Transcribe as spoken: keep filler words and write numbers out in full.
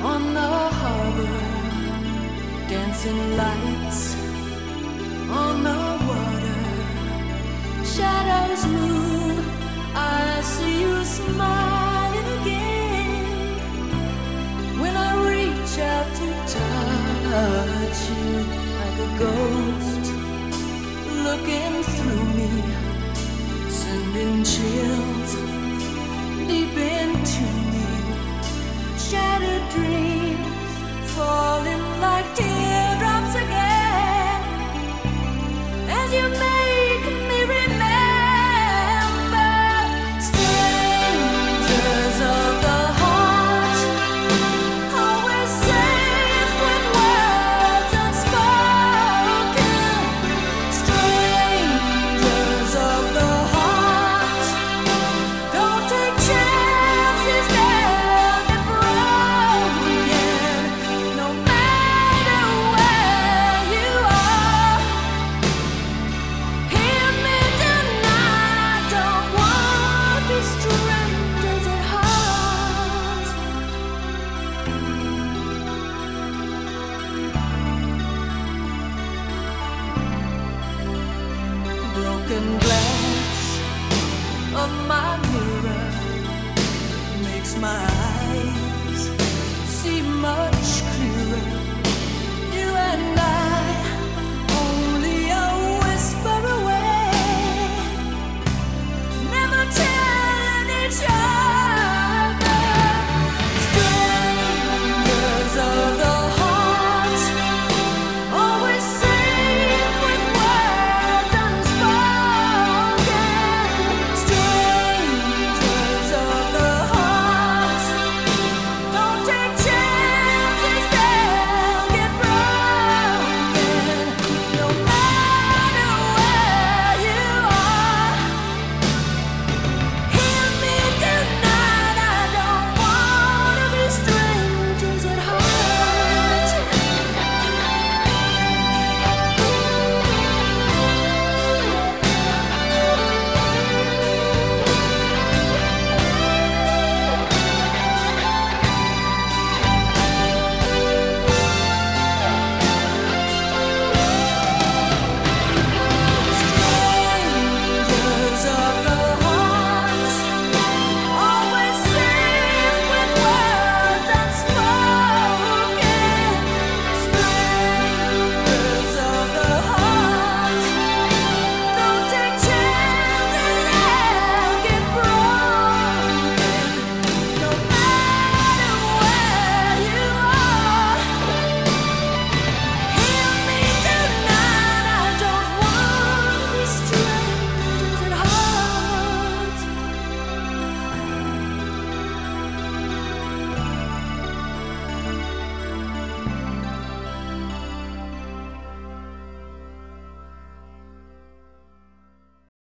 on the harbor, dancing lights on the water. Shadows move, I see you smiling again. When I reach out to touch you like a ghost, looking through me, sending chills deep into me. Shattered dreams falling like teardrops again, as you make me remember. Strangers of the heart, always safe with words unspoken. Strangers of the heart, don't take chances, they'll get broken. No matter where you are, hear me tonight. Don't want to be strangers at heart. Broken glass of my mirror makes my